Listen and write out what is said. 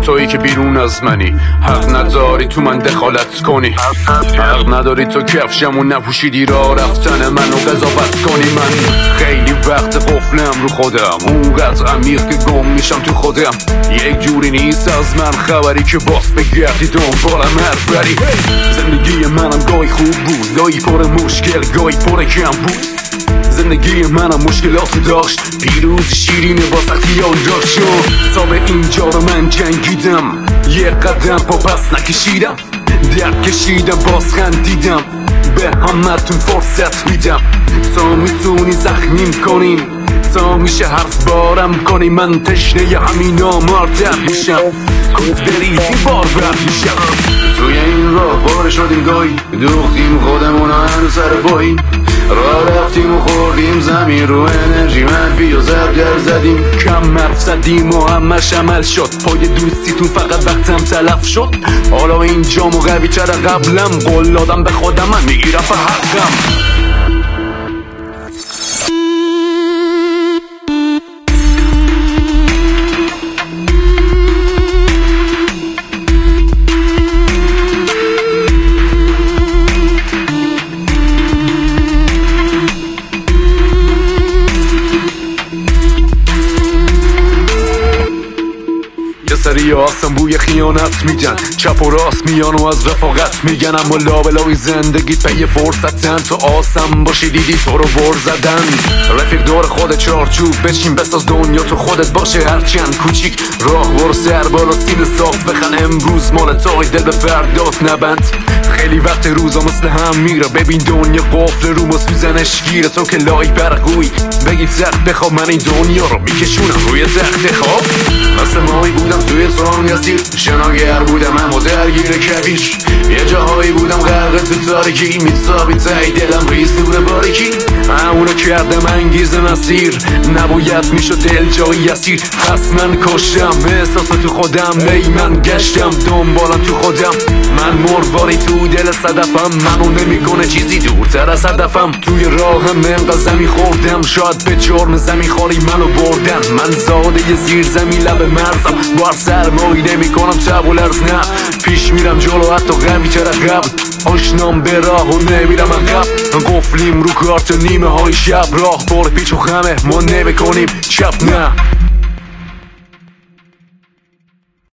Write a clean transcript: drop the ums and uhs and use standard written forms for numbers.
تویی که بیرون از منی، حق نداری تو من دخالت کنی، حق نداری تو کفشمو نپوشیدی را رفتن منو قضاوت کنی. من خیلی وقت قفلم رو خودم، اونقدر عمیق که گم میشم تو خودم. یک جوری نیست از من خبری که باز بگردی دنبالم حرف بری. زندگی منم گاهی خوب بود، گاهی پر مشکل، گاهی پر کم بود. زندگی منم مشکلات داشت، پیروز شیرین با سختی آن داشت شد. تا به اینجا رو من جنگیدم، یه قدم پا پس نکشیدم، درد کشیدم باز خندیدم، به همتون فرصت میدم تا میتونی زخمیم کنین، تا میشه حرف بارم کنی. من تشنه همین نامردم میشم، گفت بریزی بار برد میشم. توی این راه بار شدیم گاهی، دوختیم خودمون هنو سر پاییم، راه رفتیم و خوردیم زمین رو انرژی منفی و زبدر زدیم. کم حرف زدیم و همش عمل شد، پای دوستیتون فقط وقتم تلف شد. حالا اینجام و قوی تر قبلم، قول دادم به خودم من میگیرم به حقم. سری آسم بوی خیانت میدن، چپ و راست میان و از رفاقت میگن، اما لابلای زندگیت به یه فرصتن. تو آسم باشی دیدی تو رو بر زدن. رفیق دور خود چارچوب بچین، بساز دنیا تو خودت باشه هرچند کوچیک. راه برو سر بالا سینه صاف بخن، امروز مال توی دل به فردات نبند. خیلی وقت روزا مثل هم میره، ببین دنیا قفل رو ما سوزنش گیره. تو که لای برقوی بگی تخت بخواب، من این دنیا رو میکشونم روی تخت خواب. مثل ماهی بودم توی سران یاسیر، شناگر بودم اما درگیر کویش. یه جاهایی بودم غرق تو تاریکی، میتابی تایی دلم ریز نور باریکی. همونو کردم انگیز مسیر، نباید میشد دل جایی اسیر. پس من کشتم احساس تو خودم، ای من گشتم دنبالم تو خودم. من مرواری تو دل صدفم، منو نمیکنه چیزی دورتر از هدفم. توی راهم انقدر زمین خوردم، شاید به جرم زمین خاری منو بردن. من زاده ی زیر زمین لب مرزم، بار سرمایی نمی کنم تب و لرز. نه پیش میرم جلو حتی غمی تر قبل، آشنام به راه و نمیرم عقب. قفلیم رو کارت نیمه های شب، راه بار پیچ و خمه ما نمی کنیم چپ نه.